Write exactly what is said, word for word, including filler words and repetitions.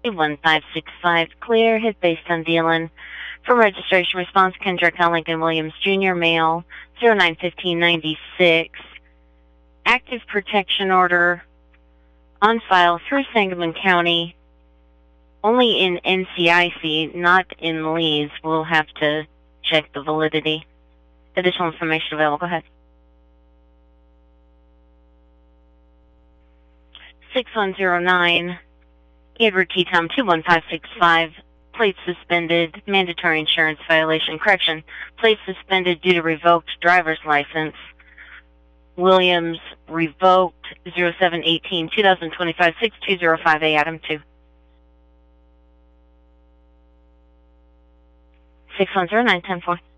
one five six five, clear, hit based on dealing. For registration response, Kendrick L. Lincoln Williams, Junior, male, zero nine fifteen ninety-six. Active protection order on file through Sangamon County, only in N C I C, not in Lee's. We'll have to check the validity. Additional information available. Go ahead. six one zero nine, Edward T. Tom, two one five six five, plate suspended, mandatory insurance violation. Correction, plate suspended due to revoked driver's license. Williams, revoked, zero seven eighteen, twenty twenty-five, six two zero five A, Adam two. six one zero nine ten four.